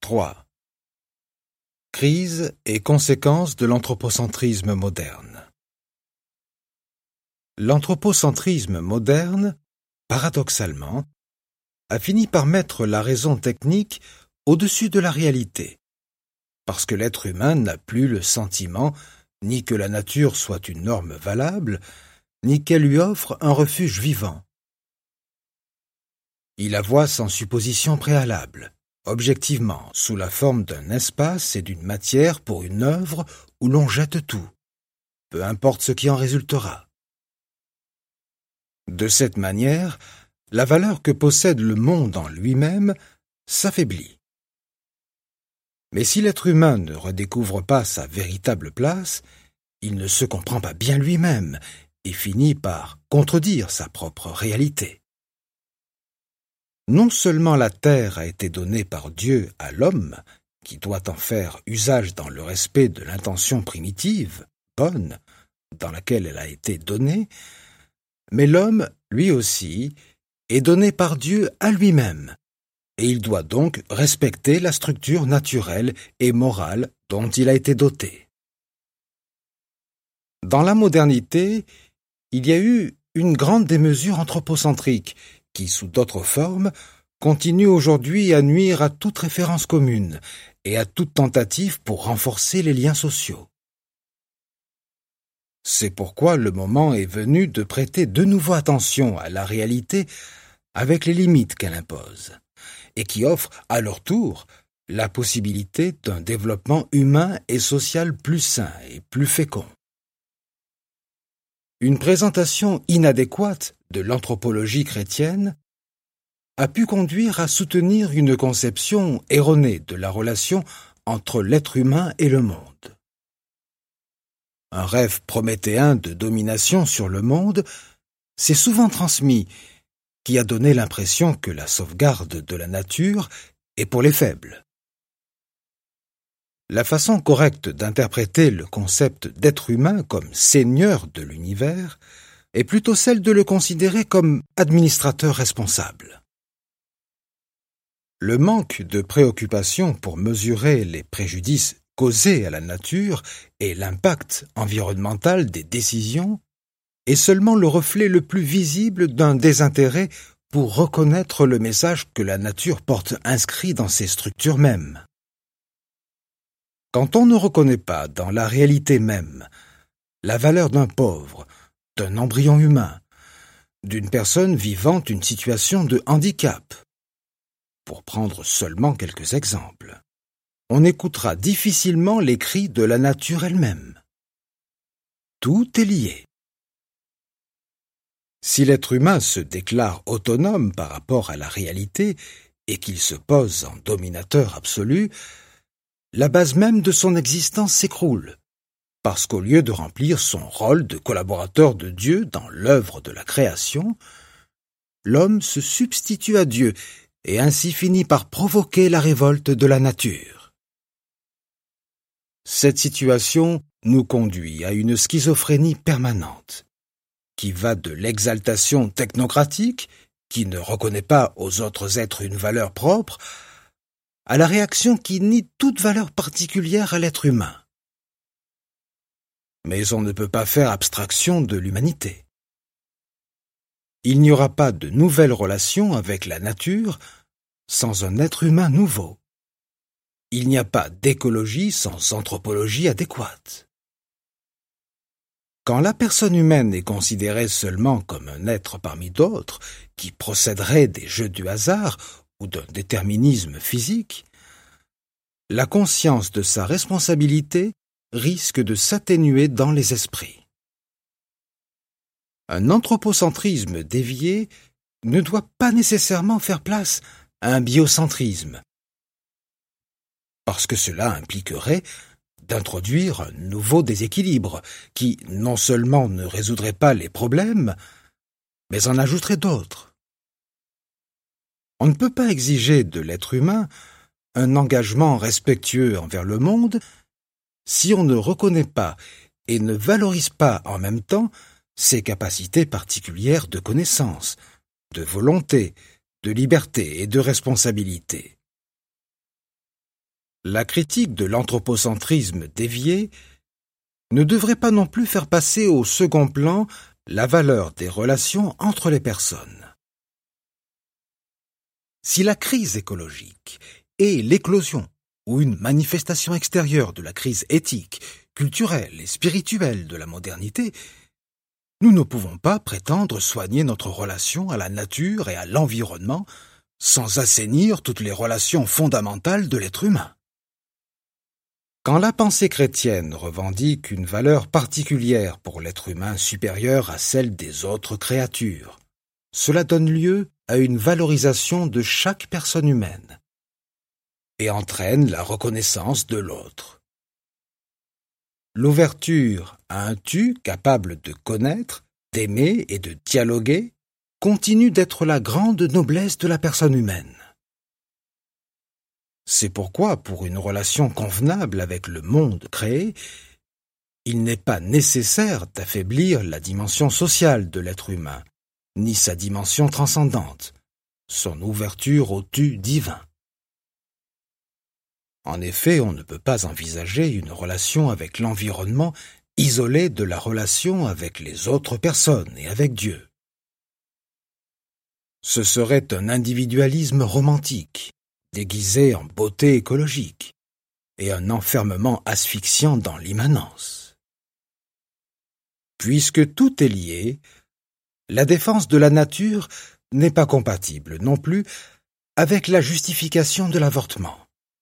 3. Crise et conséquences de l'anthropocentrisme moderne. L'anthropocentrisme moderne, paradoxalement, a fini par mettre la raison technique au-dessus de la réalité, parce que l'être humain n'a plus le sentiment ni que la nature soit une norme valable, ni qu'elle lui offre un refuge vivant. Il la voit sans supposition préalable, objectivement, sous la forme d'un espace et d'une matière pour une œuvre où l'on jette tout, peu importe ce qui en résultera. De cette manière, la valeur que possède le monde en lui-même s'affaiblit. Mais si l'être humain ne redécouvre pas sa véritable place, il ne se comprend pas bien lui-même et finit par contredire sa propre réalité. Non seulement la terre a été donnée par Dieu à l'homme, qui doit en faire usage dans le respect de l'intention primitive, bonne, dans laquelle elle a été donnée, mais l'homme, lui aussi, est donné par Dieu à lui-même, et il doit donc respecter la structure naturelle et morale dont il a été doté. Dans la modernité, il y a eu une grande démesure anthropocentrique qui, sous d'autres formes, continue aujourd'hui à nuire à toute référence commune et à toute tentative pour renforcer les liens sociaux. C'est pourquoi le moment est venu de prêter de nouveau attention à la réalité avec les limites qu'elle impose, et qui offre, à leur tour, la possibilité d'un développement humain et social plus sain et plus fécond. Une présentation inadéquate de l'anthropologie chrétienne a pu conduire à soutenir une conception erronée de la relation entre l'être humain et le monde. Un rêve prométhéen de domination sur le monde s'est souvent transmis, qui a donné l'impression que la sauvegarde de la nature est pour les faibles. La façon correcte d'interpréter le concept d'être humain comme seigneur de l'univers est plutôt celle de le considérer comme administrateur responsable. Le manque de préoccupation pour mesurer les préjudices causés à la nature et l'impact environnemental des décisions est seulement le reflet le plus visible d'un désintérêt pour reconnaître le message que la nature porte inscrit dans ses structures mêmes. Quand on ne reconnaît pas dans la réalité même la valeur d'un pauvre, d'un embryon humain, d'une personne vivant une situation de handicap, pour prendre seulement quelques exemples, on écoutera difficilement les cris de la nature elle-même. Tout est lié. Si l'être humain se déclare autonome par rapport à la réalité et qu'il se pose en dominateur absolu, la base même de son existence s'écroule, parce qu'au lieu de remplir son rôle de collaborateur de Dieu dans l'œuvre de la création, l'homme se substitue à Dieu et ainsi finit par provoquer la révolte de la nature. Cette situation nous conduit à une schizophrénie permanente, qui va de l'exaltation technocratique, qui ne reconnaît pas aux autres êtres une valeur propre, à la réaction qui nie toute valeur particulière à l'être humain. Mais on ne peut pas faire abstraction de l'humanité. Il n'y aura pas de nouvelle relation avec la nature sans un être humain nouveau. Il n'y a pas d'écologie sans anthropologie adéquate. Quand la personne humaine est considérée seulement comme un être parmi d'autres qui procéderait des jeux du hasard ou d'un déterminisme physique, la conscience de sa responsabilité risque de s'atténuer dans les esprits. Un anthropocentrisme dévié ne doit pas nécessairement faire place à un biocentrisme, parce que cela impliquerait d'introduire un nouveau déséquilibre qui non seulement ne résoudrait pas les problèmes, mais en ajouterait d'autres. On ne peut pas exiger de l'être humain un engagement respectueux envers le monde si on ne reconnaît pas et ne valorise pas en même temps ses capacités particulières de connaissance, de volonté, de liberté et de responsabilité. La critique de l'anthropocentrisme dévié ne devrait pas non plus faire passer au second plan la valeur des relations entre les personnes. Si la crise écologique est l'éclosion ou une manifestation extérieure de la crise éthique, culturelle et spirituelle de la modernité, nous ne pouvons pas prétendre soigner notre relation à la nature et à l'environnement sans assainir toutes les relations fondamentales de l'être humain. Quand la pensée chrétienne revendique une valeur particulière pour l'être humain supérieure à celle des autres créatures, cela donne lieu à une valorisation de chaque personne humaine et entraîne la reconnaissance de l'autre. L'ouverture à un tu capable de connaître, d'aimer et de dialoguer continue d'être la grande noblesse de la personne humaine. C'est pourquoi, pour une relation convenable avec le monde créé, il n'est pas nécessaire d'affaiblir la dimension sociale de l'être humain, ni sa dimension transcendante, son ouverture au tu divin. En effet, on ne peut pas envisager une relation avec l'environnement isolée de la relation avec les autres personnes et avec Dieu. Ce serait un individualisme romantique, déguisé en beauté écologique, et un enfermement asphyxiant dans l'immanence. Puisque tout est lié, la défense de la nature n'est pas compatible non plus avec la justification de l'avortement.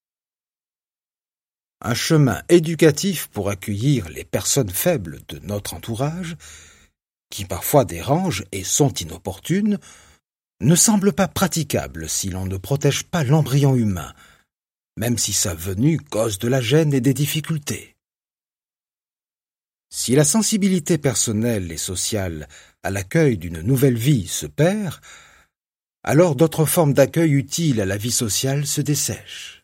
Un chemin éducatif pour accueillir les personnes faibles de notre entourage, qui parfois dérangent et sont inopportunes, ne semble pas praticable si l'on ne protège pas l'embryon humain, même si sa venue cause de la gêne et des difficultés. Si la sensibilité personnelle et sociale à l'accueil d'une nouvelle vie se perd, alors d'autres formes d'accueil utiles à la vie sociale se dessèchent.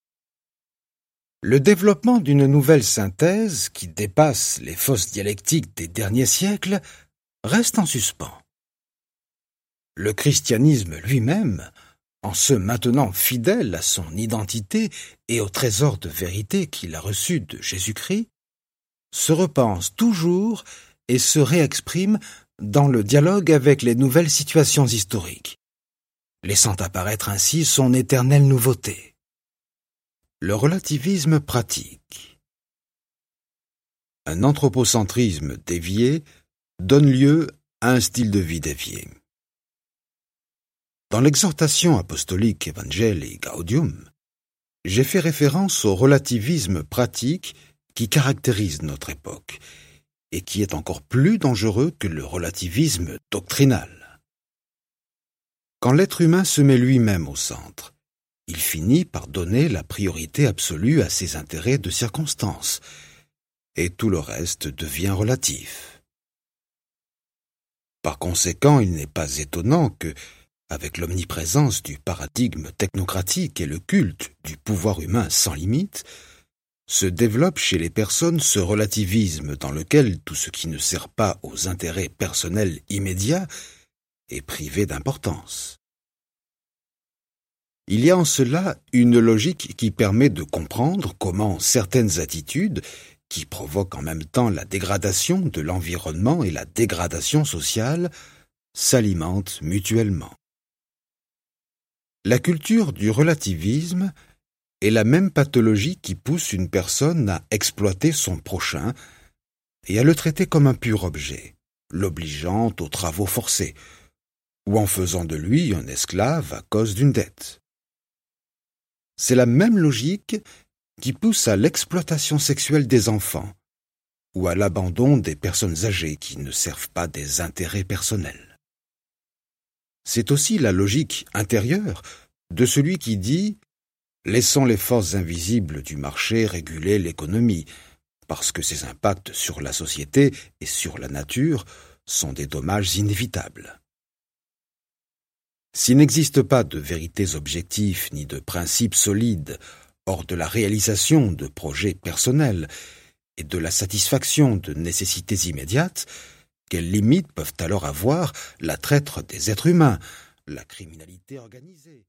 Le développement d'une nouvelle synthèse qui dépasse les fausses dialectiques des derniers siècles reste en suspens. Le christianisme lui-même, en se maintenant fidèle à son identité et au trésor de vérité qu'il a reçu de Jésus-Christ, se repense toujours et se réexprime dans le dialogue avec les nouvelles situations historiques, laissant apparaître ainsi son éternelle nouveauté. Le relativisme pratique. Un anthropocentrisme dévié donne lieu à un style de vie dévié. Dans l'exhortation apostolique Evangelii Gaudium, j'ai fait référence au relativisme pratique qui caractérise notre époque et qui est encore plus dangereux que le relativisme doctrinal. Quand l'être humain se met lui-même au centre, il finit par donner la priorité absolue à ses intérêts de circonstance, et tout le reste devient relatif. Par conséquent, il n'est pas étonnant que, avec l'omniprésence du paradigme technocratique et le culte du pouvoir humain sans limite, se développe chez les personnes ce relativisme dans lequel tout ce qui ne sert pas aux intérêts personnels immédiats est privé d'importance. Il y a en cela une logique qui permet de comprendre comment certaines attitudes, qui provoquent en même temps la dégradation de l'environnement et la dégradation sociale, s'alimentent mutuellement. La culture du relativisme est la même pathologie qui pousse une personne à exploiter son prochain et à le traiter comme un pur objet, l'obligeant aux travaux forcés, ou en faisant de lui un esclave à cause d'une dette. C'est la même logique qui pousse à l'exploitation sexuelle des enfants, ou à l'abandon des personnes âgées qui ne servent pas des intérêts personnels. C'est aussi la logique intérieure de celui qui dit « Laissons les forces invisibles du marché réguler l'économie, parce que ses impacts sur la société et sur la nature sont des dommages inévitables. » S'il n'existe pas de vérités objectives ni de principes solides hors de la réalisation de projets personnels et de la satisfaction de nécessités immédiates, quelles limites peuvent alors avoir la traite des êtres humains, la criminalité organisée,